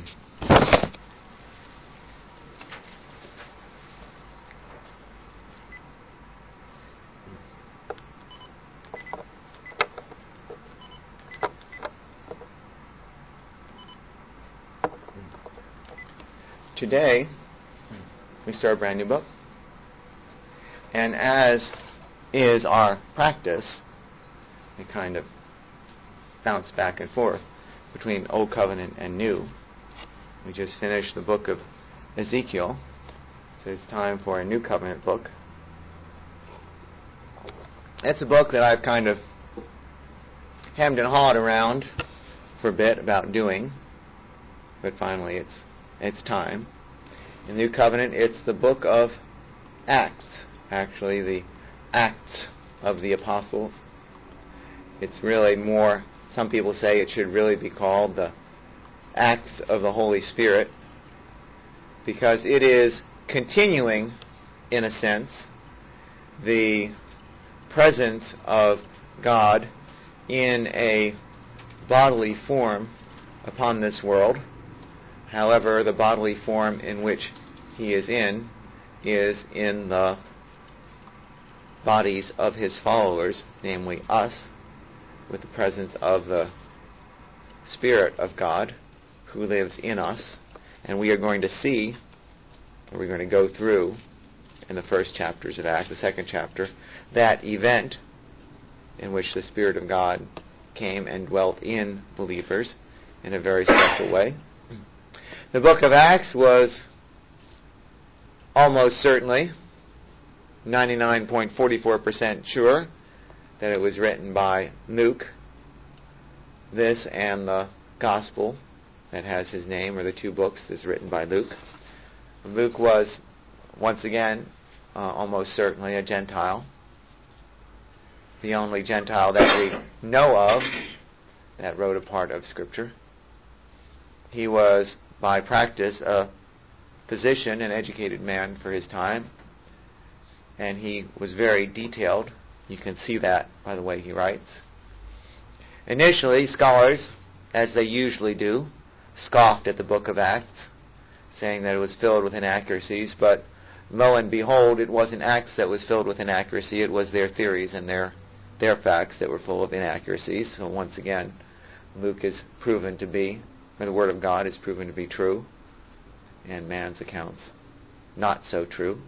Today, we start a brand new book. And as is our practice, we kind of bounce back and forth between Old Covenant and New. We just finished the book of Ezekiel, so it's time for a New Covenant book. It's a book that I've kind of hemmed and hawed around for a bit about doing, but finally it's time. In the New Covenant, it's the book of Acts, actually the Acts of the Apostles. It's really more, some people say it should really be called the Acts of the Holy Spirit, because it is continuing, in a sense, the presence of God in a bodily form upon this world. However, the bodily form in which He is in the bodies of His followers, namely us, with the presence of the Spirit of God who lives in us. And we are going to see, or we're going to go through in the first chapters of Acts, the second chapter, that event in which the Spirit of God came and dwelt in believers in a very special way. The book of Acts was almost certainly 99.44% sure that it was written by Luke. This and the Gospel that has his name, or the two books, is written by Luke. Luke was, once again, almost certainly a Gentile. The only Gentile that we know of that wrote a part of Scripture. He was, by practice, a physician, an educated man for his time, and he was very detailed. You can see that by the way he writes. Initially, scholars, as they usually do, scoffed at the book of Acts, saying that it was filled with inaccuracies, but lo and behold, it wasn't Acts that was filled with inaccuracy, it was their theories and their facts that were full of inaccuracies. So once again, Luke is proven to be, or the Word of God is proven to be true, and man's accounts not so true.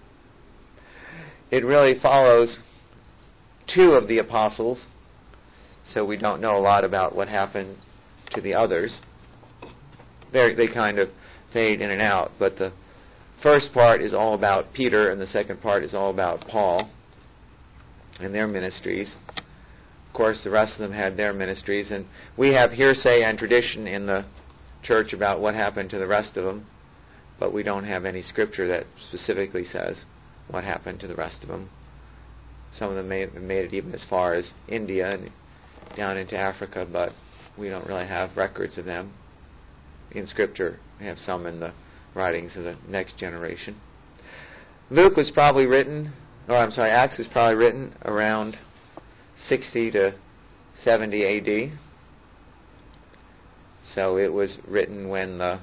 It really follows two of the apostles, so we don't know a lot about what happened to the others. They kind of fade in and out, but the first part is all about Peter, and the second part is all about Paul and their ministries. Of course, the rest of them had their ministries, and we have hearsay and tradition in the church about what happened to the rest of them, but we don't have any scripture that specifically says what happened to the rest of them. Some of them may have made it even as far as India and down into Africa, but we don't really have records of them in Scripture. We have some in the writings of the next generation. Acts was probably written around 60 to 70 A.D. So it was written when the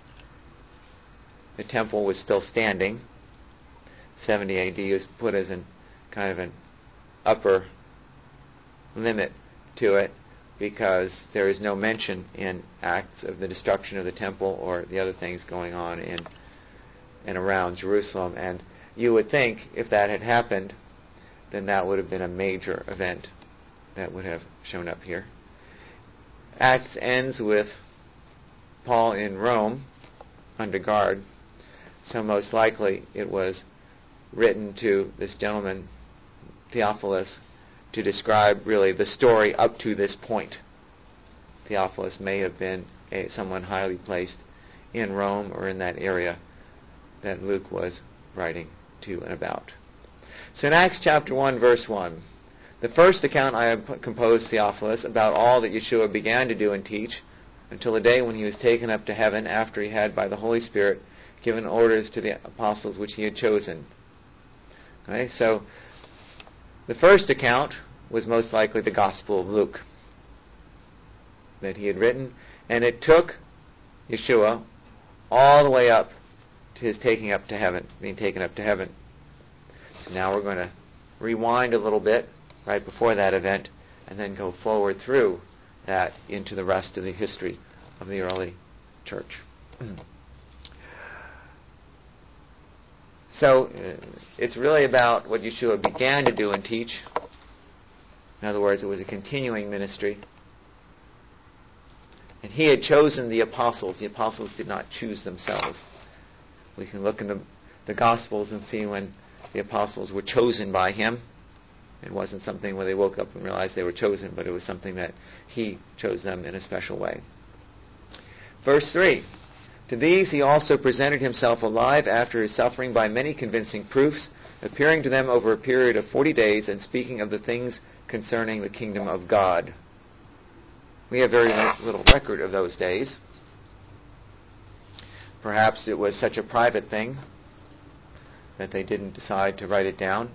temple was still standing. 70 A.D. was put as kind of an upper limit to it, because there is no mention in Acts of the destruction of the temple or the other things going on in and around Jerusalem. And you would think if that had happened, then that would have been a major event that would have shown up here. Acts ends with Paul in Rome under guard, so most likely it was written to this gentleman, Theophilus, to describe really the story up to this point. Theophilus may have been someone highly placed in Rome or in that area that Luke was writing to and about. So in Acts chapter 1, verse 1, the first account I have composed, Theophilus, about all that Yeshua began to do and teach until the day when he was taken up to heaven, after he had by the Holy Spirit given orders to the apostles which he had chosen. Okay, so the first account was most likely the Gospel of Luke that he had written, and it took Yeshua all the way up to his being taken up to heaven. So now we're going to rewind a little bit right before that event and then go forward through that into the rest of the history of the early church. So it's really about what Yeshua began to do and teach. In other words, it was a continuing ministry. And he had chosen the apostles. The apostles did not choose themselves. We can look in the Gospels and see when the apostles were chosen by him. It wasn't something where they woke up and realized they were chosen, but it was something that he chose them in a special way. Verse 3, to these he also presented himself alive after his suffering by many convincing proofs, appearing to them over a period of 40 days and speaking of the things concerning the kingdom of God. We have very little record of those days. Perhaps it was such a private thing that they didn't decide to write it down.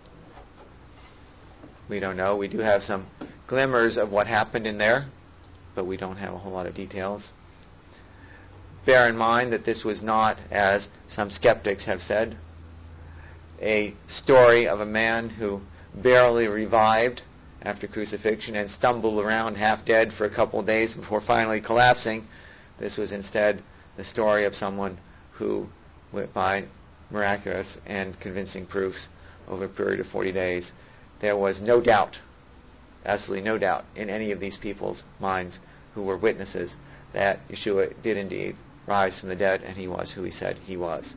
We don't know. We do have some glimmers of what happened in there, but we don't have a whole lot of details. Bear in mind that this was not, as some skeptics have said, a story of a man who barely revived after crucifixion and stumbled around half dead for a couple of days before finally collapsing. This was instead the story of someone who, by miraculous and convincing proofs over a period of 40 days, there was no doubt, absolutely no doubt, in any of these people's minds who were witnesses that Yeshua did indeed rise from the dead and he was who he said he was.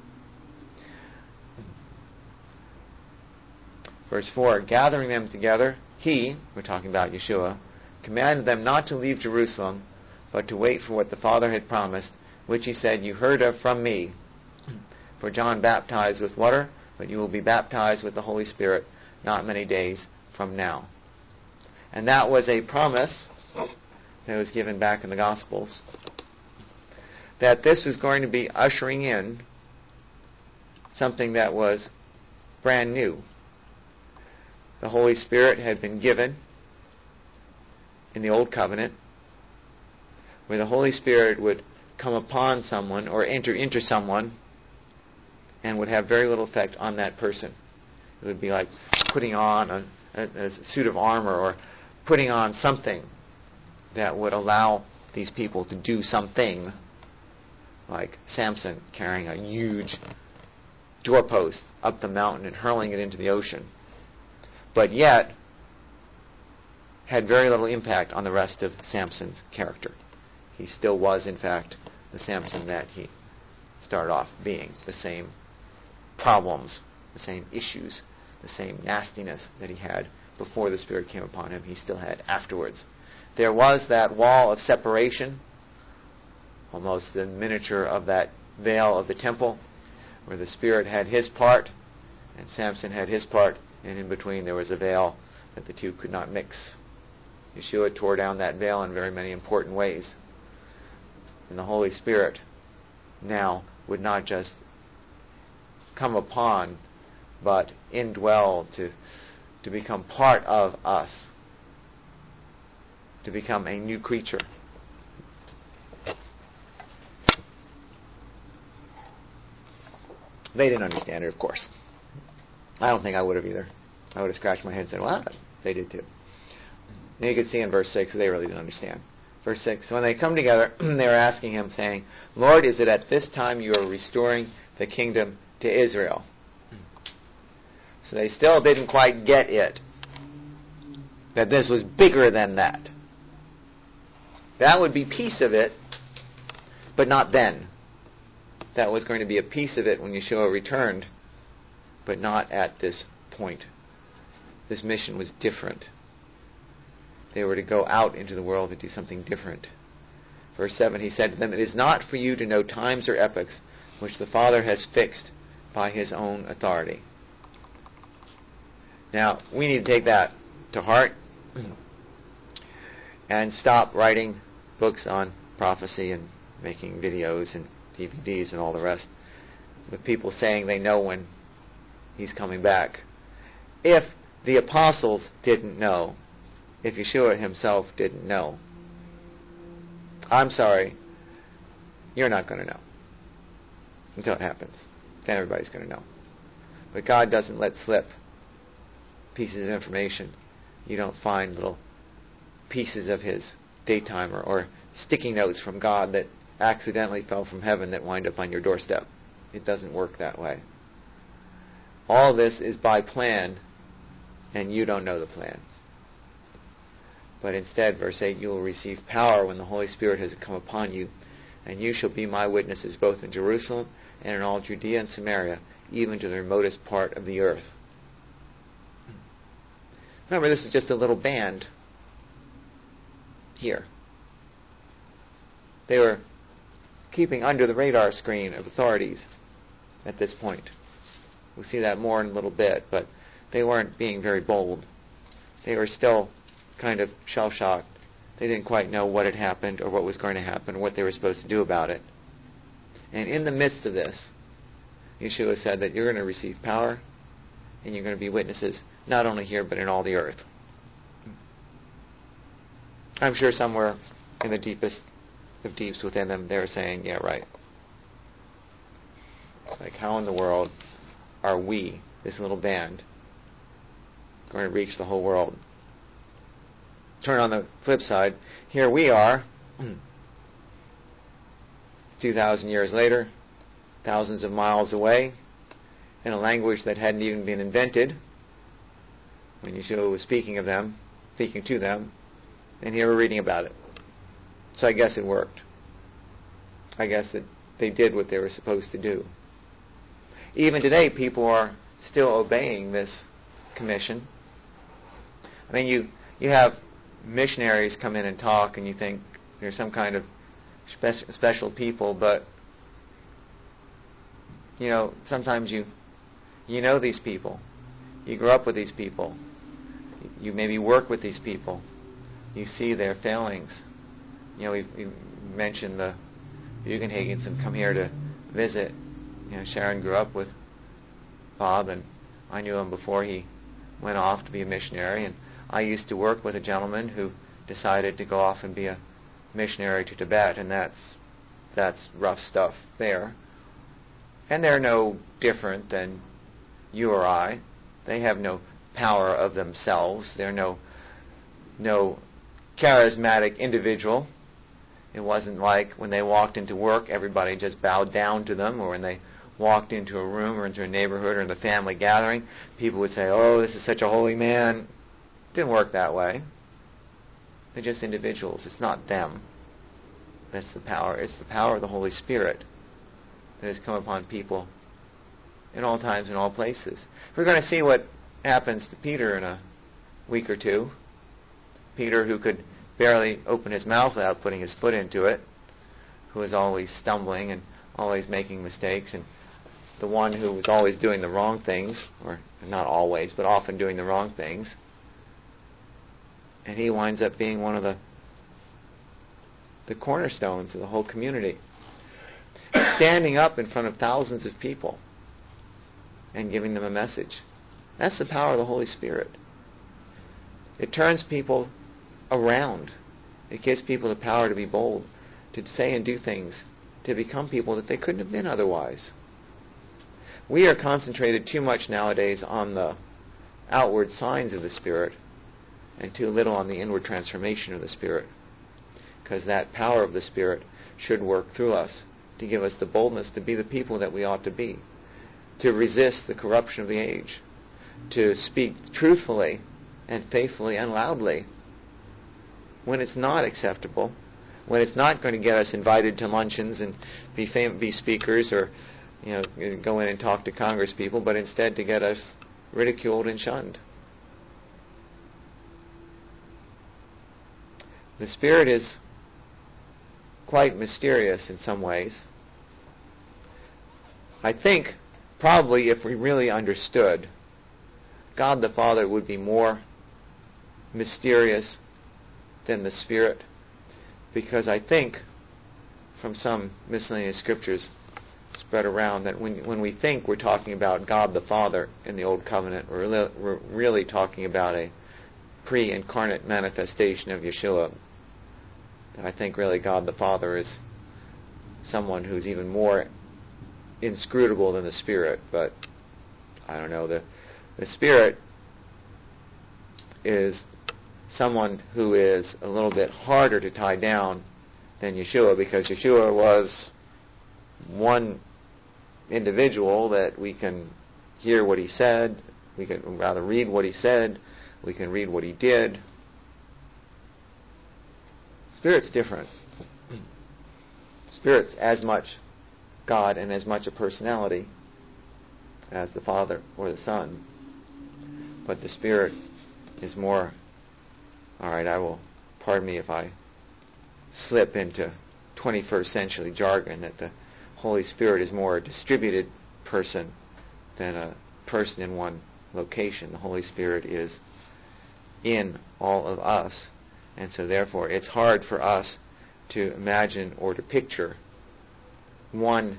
Verse 4, gathering them together, he, we're talking about Yeshua, commanded them not to leave Jerusalem, but to wait for what the Father had promised, which he said, you heard of from me. For John baptized with water, but you will be baptized with the Holy Spirit not many days from now. And that was a promise that was given back in the Gospels, that this was going to be ushering in something that was brand new. The Holy Spirit had been given in the Old Covenant, where the Holy Spirit would come upon someone or enter into someone and would have very little effect on that person. It would be like putting on a suit of armor or putting on something that would allow these people to do something, like Samson carrying a huge doorpost up the mountain and hurling it into the ocean, but yet had very little impact on the rest of Samson's character. He still was, in fact, the Samson that he started off being. The same problems, the same issues, the same nastiness that he had before the Spirit came upon him, he still had afterwards. There was that wall of separation, almost the miniature of that veil of the temple, where the Spirit had his part and Samson had his part, and in between there was a veil that the two could not mix. Yeshua tore down that veil in very many important ways. And the Holy Spirit now would not just come upon, but indwell, to become part of us, to become a new creature. They didn't understand it, of course. I don't think I would have either. I would have scratched my head and said, well, they did too. And you can see in verse 6, they really didn't understand. Verse 6, so when they come together, they were asking him, saying, Lord, is it at this time you are restoring the kingdom to Israel? So they still didn't quite get it, that this was bigger than that. That would be piece of it, but not then. That was going to be a piece of it when Yeshua returned, but not at this point. This mission was different. They were to go out into the world to do something different. Verse 7, he said to them, it is not for you to know times or epochs which the Father has fixed by his own authority. Now, we need to take that to heart and stop writing books on prophecy and making videos and DVDs and all the rest with people saying they know when he's coming back. If the apostles didn't know, if Yeshua himself didn't know, I'm sorry, You're not going to know until it happens. Then everybody's going to know. But God doesn't let slip pieces of information. You don't find little pieces of His daytime or sticky notes from God that accidentally fell from heaven that wind up on your doorstep. It doesn't work that way. All this is by plan, and you don't know the plan. But instead, verse 8, you will receive power when the Holy Spirit has come upon you, and you shall be my witnesses both in Jerusalem and in all Judea and Samaria, even to the remotest part of the earth. Remember, this is just a little band here. They were keeping under the radar screen of authorities at this point. We'll see that more in a little bit, but they weren't being very bold. They were still kind of shell-shocked. They didn't quite know what had happened or what was going to happen or what they were supposed to do about it. And in the midst of this, Yeshua said that you're going to receive power and you're going to be witnesses not only here but in all the earth. I'm sure somewhere in the deepest of deeps within them they're saying, yeah, right. Like, how in the world are we, this little band, going to reach the whole world? Turn on the flip side, here we are, 2,000 years later, thousands of miles away, in a language that hadn't even been invented, when Yeshua was speaking to them, and here we're reading about it. So I guess it worked. I guess that they did what they were supposed to do. Even today, people are still obeying this commission. I mean, you have missionaries come in and talk, and you think they're some kind of special people, but sometimes you know these people. You grew up with these people. You maybe work with these people. You see their failings. We mentioned the Bugenhagens have come here to visit. Sharon grew up with Bob, and I knew him before he went off to be a missionary. And I used to work with a gentleman who decided to go off and be a missionary to Tibet, and that's rough stuff there. And they're no different than you or I. They have no power of themselves. They're no charismatic individual. It wasn't like when they walked into work, everybody just bowed down to them, or when they walked into a room or into a neighborhood or in the family gathering, people would say, "Oh, this is such a holy man." It didn't work that way. They're just individuals. It's not them. That's the power. It's the power of the Holy Spirit that has come upon people in all times and all places. We're going to see what happens to Peter in a week or two. Peter, who could barely open his mouth without putting his foot into it, who was always stumbling and always making mistakes, and the one who was always doing the wrong things, or not always, but often doing the wrong things. And he winds up being one of the cornerstones of the whole community, standing up in front of thousands of people and giving them a message. That's the power of the Holy Spirit. It turns people around. It gives people the power to be bold, to say and do things, to become people that they couldn't have been otherwise. We are concentrated too much nowadays on the outward signs of the Spirit and too little on the inward transformation of the Spirit, because that power of the Spirit should work through us to give us the boldness to be the people that we ought to be, to resist the corruption of the age, to speak truthfully and faithfully and loudly when it's not acceptable, when it's not going to get us invited to luncheons and be speakers or go in and talk to Congress people, but instead to get us ridiculed and shunned. The Spirit is quite mysterious in some ways. I think probably if we really understood, God the Father would be more mysterious than the Spirit, because I think from some miscellaneous scriptures spread around that when we think we're talking about God the Father in the Old Covenant, we're really talking about a pre-incarnate manifestation of Yeshua. I think really God the Father is someone who's even more inscrutable than the Spirit, but I don't know. The Spirit is someone who is a little bit harder to tie down than Yeshua, because Yeshua was one individual that we can hear what he said, we can rather read what he said, we can read what he did. Spirit's different. Spirit's as much God and as much a personality as the Father or the Son. But the Spirit is more, all right, pardon me if I slip into 21st century jargon, that the Holy Spirit is more a distributed person than a person in one location. The Holy Spirit is in all of us, and so therefore it's hard for us to imagine or to picture one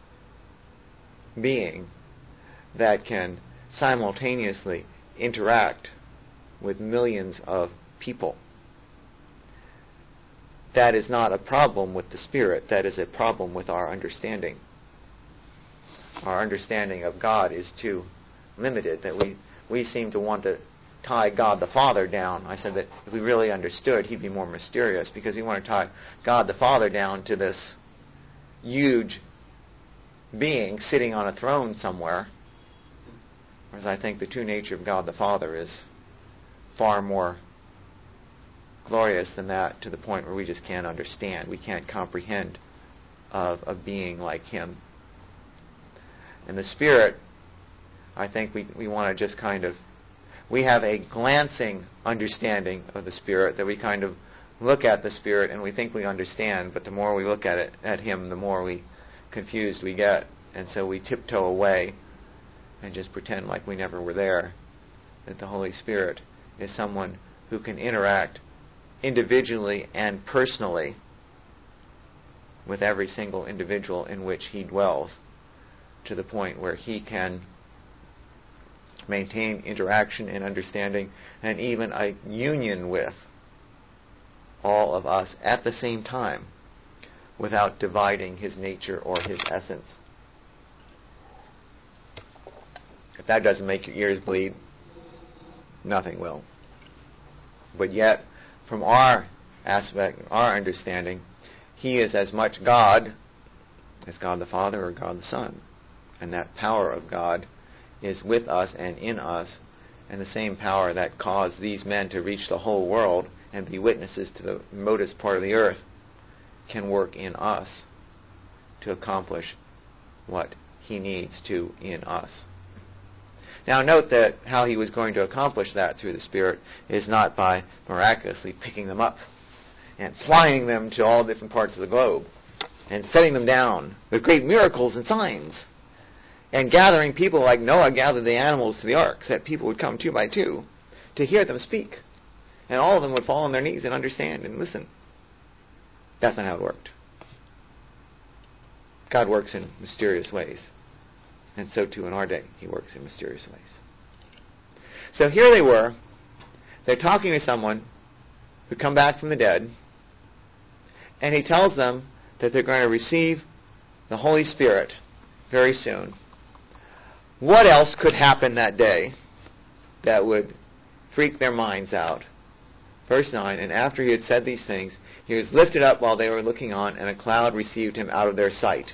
being that can simultaneously interact with millions of people. That is not a problem with the Spirit. That is a problem with our understanding. Our understanding of God is too limited, that we seem to want to tie God the Father down. I said that if we really understood, he'd be more mysterious, because we want to tie God the Father down to this huge being sitting on a throne somewhere. Whereas I think the true nature of God the Father is far more glorious than that, to the point where we just can't understand. We can't comprehend of a being like him. And the Spirit, I think we want to just kind of, we have a glancing understanding of the Spirit, that we kind of look at the Spirit and we think we understand, but the more we look at him, the more confused we get. And so we tiptoe away and just pretend like we never were there. That the Holy Spirit is someone who can interact individually and personally with every single individual in which he dwells, to the point where he can maintain interaction and understanding and even a union with all of us at the same time, without dividing his nature or his essence. If that doesn't make your ears bleed, nothing will. But yet, from our aspect, our understanding, he is as much God as God the Father or God the Son. And that power of God is with us and in us, and the same power that caused these men to reach the whole world and be witnesses to the remotest part of the earth can work in us to accomplish what he needs to in us. Now note that how he was going to accomplish that through the Spirit is not by miraculously picking them up and flying them to all different parts of the globe and setting them down with great miracles and signs, and gathering people like Noah gathered the animals to the ark, so that people would come 2 by 2 to hear them speak. And all of them would fall on their knees and understand and listen. That's not how it worked. God works in mysterious ways. And so too in our day, he works in mysterious ways. So here they were. They're talking to someone who come back from the dead. And he tells them that they're going to receive the Holy Spirit very soon. What else could happen that day that would freak their minds out? Verse 9, and after he had said these things, he was lifted up while they were looking on, and a cloud received him out of their sight.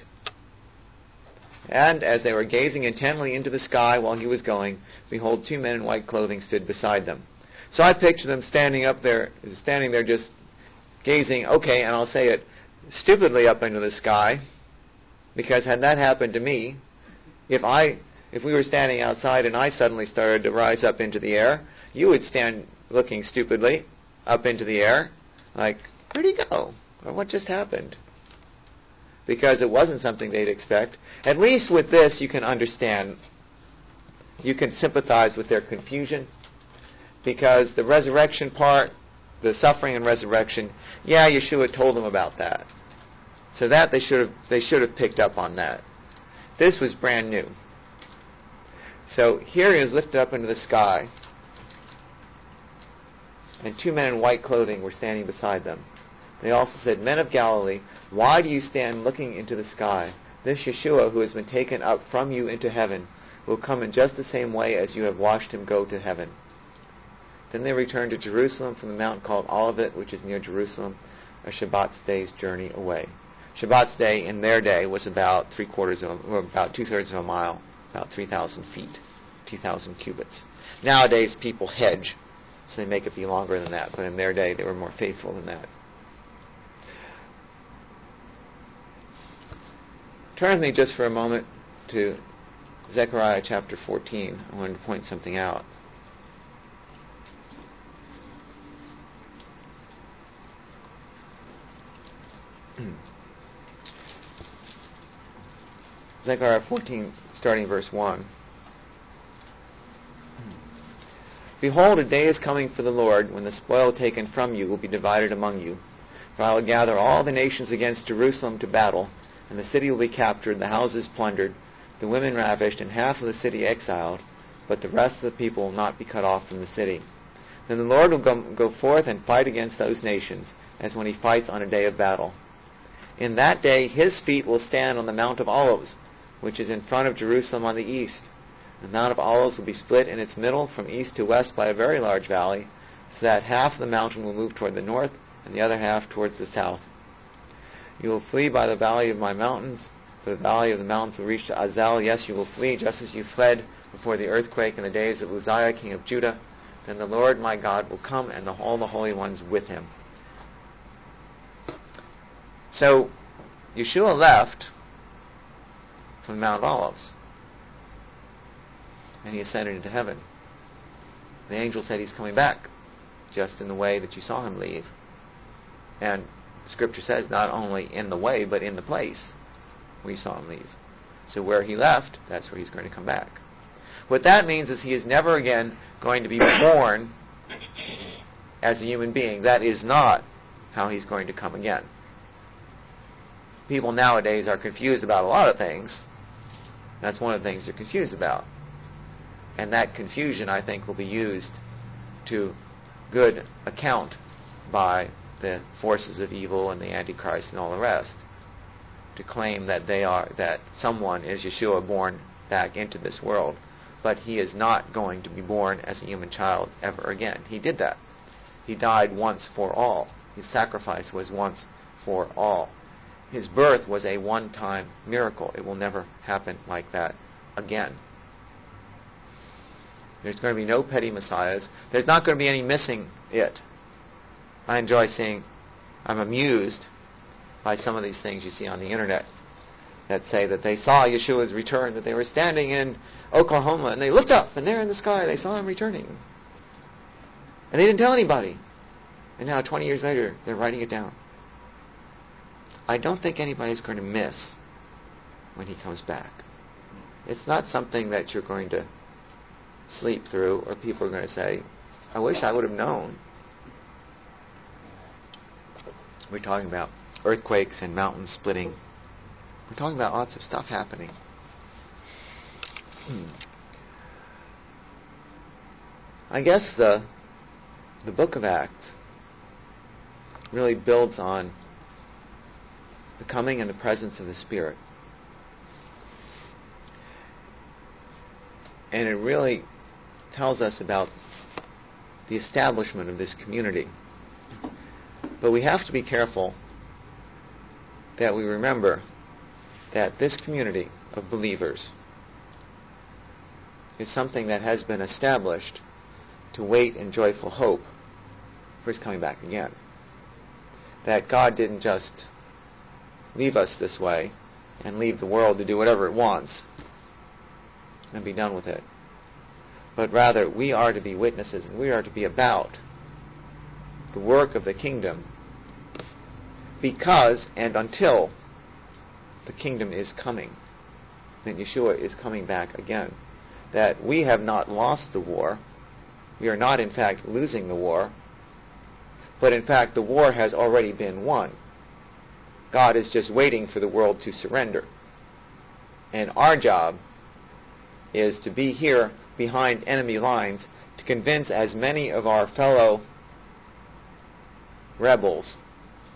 And as they were gazing intently into the sky while he was going, behold, 2 men in white clothing stood beside them. So I picture them standing there just gazing, okay, and I'll say it, stupidly up into the sky, because had that happened to me, if we were standing outside and I suddenly started to rise up into the air, you would stand looking stupidly up into the air, like, where'd he go? Or what just happened? Because it wasn't something they'd expect. At least with this you can understand. You can sympathize with their confusion, because the resurrection part, the suffering and resurrection, Yeshua told them about that. So that they should have picked up on that. This was brand new. So here he is lifted up into the sky, and 2 men in white clothing were standing beside them. They also said, "Men of Galilee, why do you stand looking into the sky? This Yeshua, who has been taken up from you into heaven, will come in just the same way as you have watched him go to heaven." Then they returned to Jerusalem from the mountain called Olivet, which is near Jerusalem, a Shabbat's day's journey away. Shabbat's day in their day was about about 2/3 of a mile, about 3,000 feet, 2,000 cubits. Nowadays people hedge, so they make it be longer than that, but in their day they were more faithful than that. Turn with me just for a moment to Zechariah chapter 14. I wanted to point something out. Zechariah 14, starting verse 1. "Behold, a day is coming for the Lord, when the spoil taken from you will be divided among you. For I will gather all the nations against Jerusalem to battle, and the city will be captured, the houses plundered, the women ravished, and half of the city exiled, but the rest of the people will not be cut off from the city. Then the Lord will go forth and fight against those nations, as when he fights on a day of battle. In that day his feet will stand on the Mount of Olives, which is in front of Jerusalem on the east. The Mount of Olives will be split in its middle from east to west by a very large valley, so that half of the mountain will move toward the north, and the other half towards the south. You will flee by the valley of my mountains, for the valley of the mountains will reach to Azel. Yes, you will flee, just as you fled before the earthquake in the days of Uzziah, king of Judah. Then the Lord my God will come, and all the holy ones with him." So, Yeshua left from the Mount of Olives, and he ascended into heaven. The angel said he's coming back, just in the way that you saw him leave. And Scripture says not only in the way, but in the place where you saw him leave. So where he left, that's where he's going to come back. What that means is he is never again going to be born as a human being. That is not how he's going to come again. People nowadays are confused about a lot of things. That's one of the things they're confused about. And that confusion, I think, will be used to good account by the forces of evil and the Antichrist and all the rest, to claim that that someone is Yeshua born back into this world. But he is not going to be born as a human child ever again. He did that. He died once for all. His sacrifice was once for all. His birth was a one-time miracle. It will never happen like that again. There's going to be no petty messiahs. There's not going to be any missing it. I'm amused by some of these things you see on the internet that say that they saw Yeshua's return, that they were standing in Oklahoma and they looked up and there in the sky they saw him returning. And they didn't tell anybody. And now 20 years later they're writing it down. I don't think anybody's going to miss when he comes back. It's not something that you're going to sleep through, or people are going to say, "I wish I would have known." We're talking about earthquakes and mountains splitting. We're talking about lots of stuff happening. I guess the book of Acts really builds on the coming and the presence of the Spirit. And it really tells us about the establishment of this community. But we have to be careful that we remember that this community of believers is something that has been established to wait in joyful hope for his coming back again. That God didn't just leave us this way and leave the world to do whatever it wants and be done with it. But rather, we are to be witnesses, and we are to be about the work of the kingdom, because and until the kingdom is coming, that Yeshua is coming back again. That we have not lost the war. We are not, in fact, losing the war. But, in fact, the war has already been won. God is just waiting for the world to surrender. And our job is to be here behind enemy lines to convince as many of our fellow rebels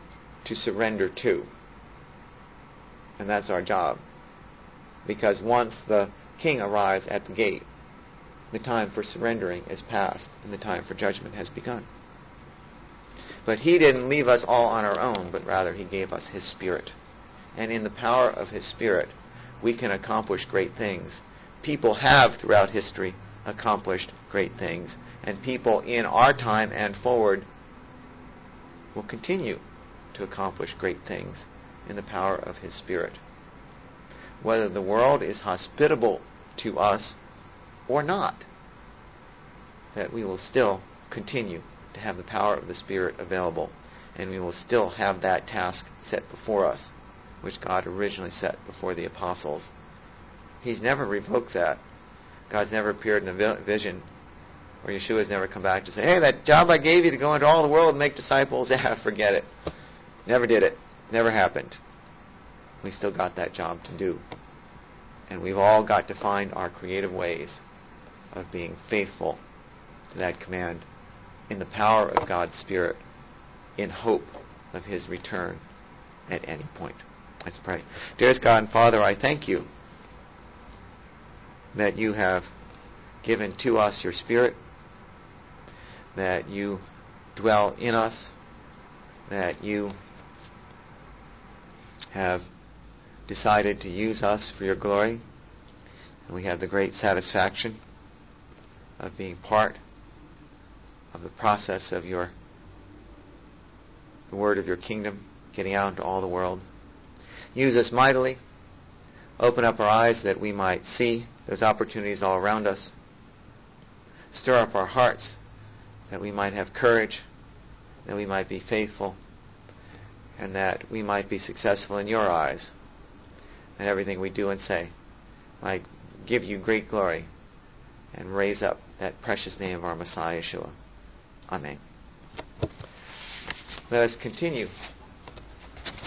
to surrender to. And that's our job. Because once the king arrives at the gate, the time for surrendering is past and the time for judgment has begun. But he didn't leave us all on our own, but rather he gave us his Spirit. And in the power of his Spirit, we can accomplish great things. People have, throughout history, accomplished great things. And people in our time and forward will continue to accomplish great things in the power of his Spirit. Whether the world is hospitable to us or not, that we will still continue to have the power of the Spirit available, and we will still have that task set before us, which God originally set before the apostles. He's never revoked that. God's never appeared in a vision, or Yeshua's never come back to say, hey, that job I gave you to go into all the world and make disciples, forget it. Never did it. Never happened. We still got that job to do. And we've all got to find our creative ways of being faithful to that command in the power of God's Spirit, in hope of his return at any point. Let's pray. Dearest God and Father, I thank you that you have given to us your Spirit, that you dwell in us, that you have decided to use us for your glory, and we have the great satisfaction of being part of the process of the word of your kingdom getting out into all the world. Use us mightily. Open up our eyes that we might see those opportunities all around us. Stir up our hearts that we might have courage, that we might be faithful, and that we might be successful in your eyes, and everything we do and say might give you great glory and raise up that precious name of our Messiah, Yeshua. Amen. Let us continue